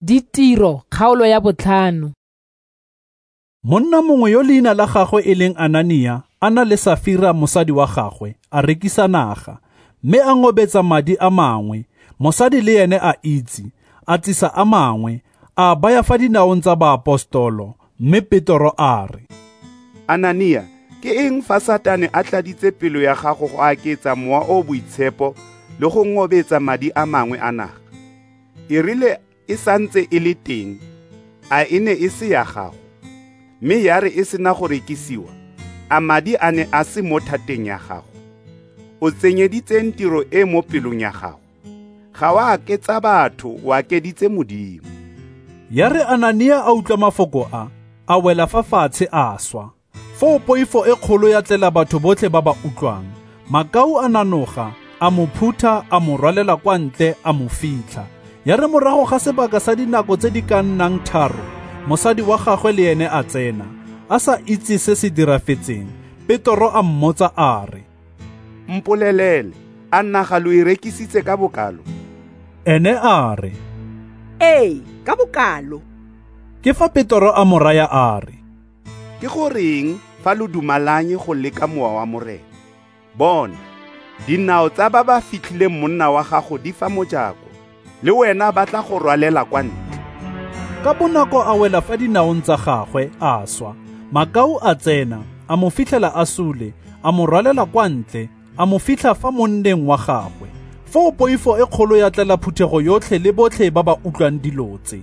Ditiro kgaolo ya 5. Monna mongwe yo leina la gagwe e leng Anania a na le Safira mosadi wa gagwe a rekisa naga, mme a ngobetsa madi a mangwe. Mosadi le ene a itse, a tsisa a mangwe, a baya fa dinaong tsa baapostolo, mme Petro a re, Anania, ke eng fa Satane a tladitse pelo ya gago go aketsa mowa o boitshepo le go ngobetsa madi a mangwe a naga? E rile e santse e le teng, a e ne e se ya gago, mme ya re e sena go rekisiwa, a madi a ne a se mo thateng ya gago? O tsenyeditseng tiro e mo pelong ya gago, ga wa aketsa batho, o akeditse Modimo. Ya re Anania a utlwa mafoko a wela fa fatshe a swa. Foo poifo e kgolo ya tlela batho botlhe ba ba utlwang. Makau a nanoga, a mo phutha, a mo rwalela kwa ntle, a mo fitlha. Ya re morago ga sebaka sa dinako tse di ka nnang 3, mosadi wa gagwe le ene a tsena, a sa itse se se dirafetseng. Petro a mmotsa a re, Mpolelele, a naga lo e rekisitse ka bokalo? Ene a re, Ee, ka bokalo. Ke fa Petro a mo raya a re, Ke goreng fa lo dumalanye go leka mowa wa morena? Bona, dinao tsa ba ba fitlhileng monna wa gago di fa mojako, le wena ba tla go rwalela kwa ntle. Ka bonako a wela fa dinaong tsa gagwe a swa. Makau a tsena, a mo fitlhela a sule, a mo rwalela kwa ntle, a mo fitlha fa monneng wa gagwe. Foo poifo e kgolo ya tlela phuthego yotlhe le botlhe ba ba utlwang dilo tse.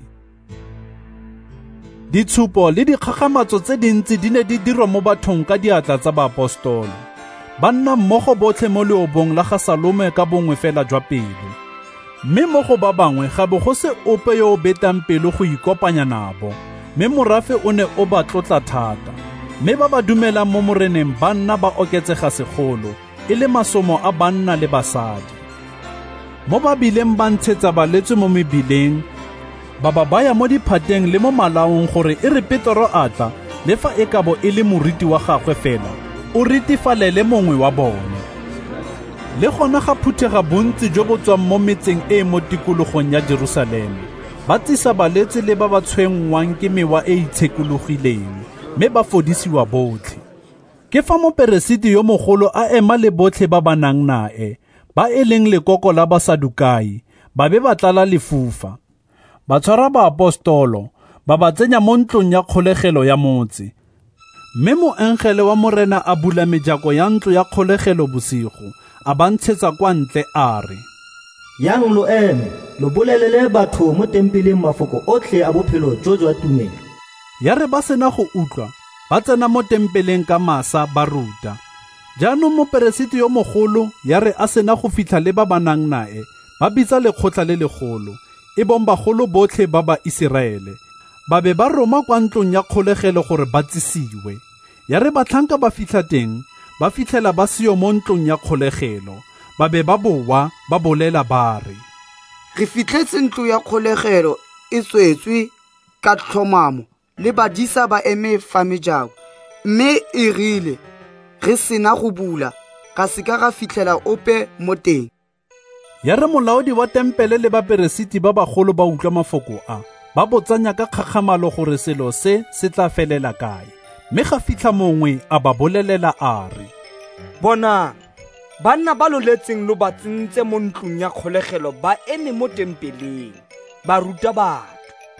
Ditshupo le dikgagamatso tse dintsi di ne di dirwa mo bathong ka diatla tsa baapostolo. Ba nna mmogo botlhe mo leobong la ga Salome ka bongwe fela jwa pelo. Mme mo go ba bangwe ga bo go se ope yo o betang pelo go ikopanya nabo, mme morafe o ne o ba tlotla thata. Mme ba ba dumelang mo moreneng ba nna ba oketsega segolo, e le masomo a banna le basadi. Mo ba bileng ba ntshetsa balwetse mo mebileng, ba ba baya mo diphateng le mo malaong gore e re Petro a tla, le fa e ka bo e le moriti wa gagwe fela, o ritifalele mongwe wa bone. Le gona ga phuthega bontsi jo bo tswang mo metseng e mo tikologong ya Jerusaleme, ba tsisa balwetse le ba ba tshwenngwang ke mewa e itshekologileng, mme ba fodisiwa botlhe. Ke fa moperesiti yo mogolo a ema le botlhe ba ba nang nae, ba e leng lekoko la Basadukai, ba be ba tlala lefufa. Ba tshwara baapostolo, ba ba tsenya mo ntlong ya kgolegelo ya motse. Mme moengele wa morena a bula mejako ya ntlo ya kgolegelo bosigo, a ba ntshetsa kwa ntle a re, Yang lo eme, lo bolelele batho mo tempeleng mafoko otlhe a bophelo jo jwa tumelo. Ya re ba sena go utlwa, ba tsena mo tempeleng ka masa ba ruta. Jaanong moperesiti yo mogolo ya re a sena go fitlha le ba ba nang nae, ba bitsa lekgotla le legolo, e bong bagolo botlhe ba ba Iseraele. Ba be ba roma kwa ntlong ya kgolegelo gore ba tsisiwe. Ya re batlhanka ba fitlha teng, ba fitlhela ba seo mo ntlong ya kgolegelo. Ba be ba boa ba bolela ba re, Re fitlhetse ntlo ya kgolegelo e tswetswe ka tlhomamo le badisa ba eme fa mejako, mme e rile re sena go bula, ka seka ga fitlhela ope mo teng. Ya re molaodi wa tempele le baperesiti ba bagolo ba utlwa mafoko a, ba botsanya ka kgakgamalo gore selo se tla felela kae. Mme ga fitlha mongwe a ba bolelela a re, Bonang, banna ba loletseng lo ba tsentse mo ntlong ya kgolegelo ba eme mo tempeleng, ba ruta batho.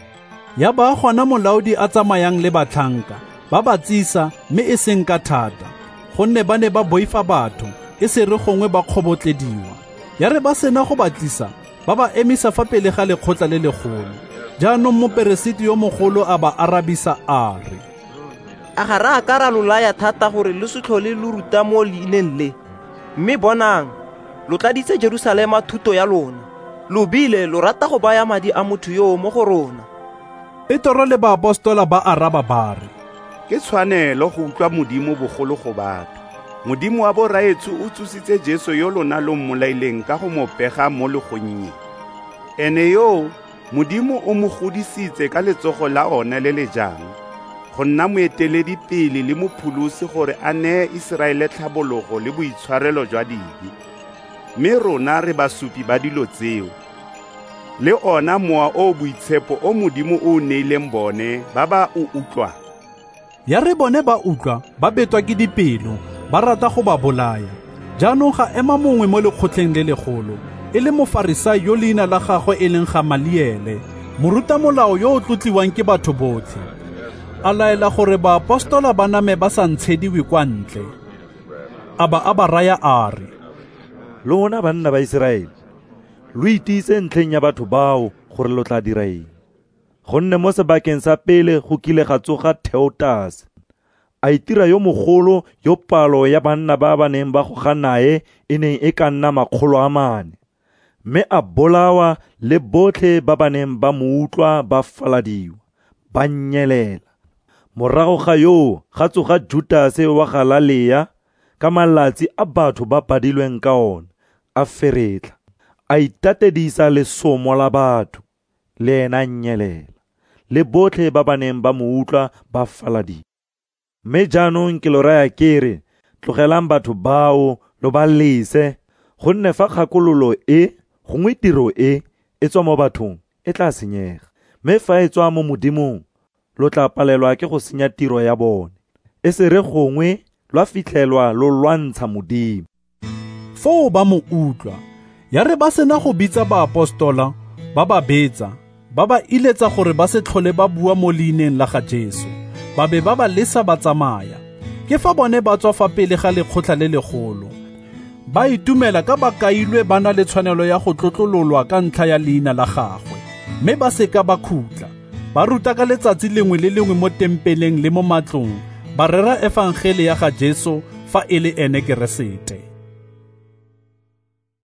Ya ba gona molaodi a tsamayang le batlhanka, ba ba tsisa mme e seng ka thata, gonne ba ne ba boifa batho, e se re gongwe ba kgobotlediwa. Ya re ba sena go batlisa, ba ba emisa fa pele ga lekgotla le legolo. Jaanong moperesiti yo mogolo a ba arabisa a re, A ga ra ka ra lolaya thata gore le se tlhole le ruta mo leineng le, mme bonang, lo tladitse Jerusalema thuto ya lona, lo bile lo rata go baya madi a motho yo mo go rona. Petro le baapostola ba araba ba re, Ke tshwanelo go utlwa Modimo bogolo go batho. Modimo wa boraetso o tsositse Jesu yo lona lo mmolaileng ka go mo pega mo legonyeng. Ene yo, Modimo o mo godisitse ka letsogo la one le le jang, go nna moeteledipele le mopholosi gore a neye Iseraele tlhabologo le boitshwarelo jwa dibe. Mme rona re basupi ba dilo tseo. le ona mowa o boitshepo o Modimo o neileng bone ba ba o utlwa. Ya re bone ba utlwa ba betwa ke dipelo, ba rata go ba bolaya. Jaanong ga ema mongwe mo lekgotleng le legolo, e le Mofarisai yo leina la gagwe e leng Gamaliele, morutamolao yo o tlotliwang ke batho botlhe. A laela gore baapostola ba name ba sa ntshediwe kwa ntle. A ba raya a re, lona banna ba Israele, lo itiise ntlheng ya batho bao gore lo tla dira eng. Gonne mo sebakeng sa pele go kile ga tsoga Theotase, a itira yo mogolo yo palo ya banna ba ba neng ba goga nae e neng e ka nna 400, mme a bolawa le botlhe ba ba neng ba mo utlwa ba faladiwa, ba nyelela. Morago ga yo ga tsoga Judase wa Galilea ka malatsi a batho ba badilweng ka ona, a feretla, a itatedisa lesomo la batho, le ena nyelela, le botlhe ba ba neng ba mo utlwa ba faladiwa. Mme jaanong ke lo raya kere, tlogelang batho bao lo ba lese, gonne fa kgakololo e gongwe tiro e tswa mo bathong e tla senyega, mme fa e tswa mo Modimong lo tla palelwa ke go senya tiro ya bone, e se re gongwe lo fitlhelwa lo lwantsha Modimo. Foo ba mo utlwa. Ya re ba sena go bitsa baapostola, ba ba betsa, ba ba iletsa gore ba se tlhole ba bua mo leineng la ga Jesu. Ba be ba ba lesa ba tsamaya. Ke fa bone ba tswa fa pele ga lekgotla le legolo. Ba itumela ka ba kailwe ba na le tshwanelo ya go tlotlololwa ka ntlha ya leina la gagwe, mme ba seka ba khutla. Ba ruta ka letsatsi lengwe le lengwe mo tempeleng le mo matlong, ba rera efangele ya ga Jesu fa e le ene Keresete.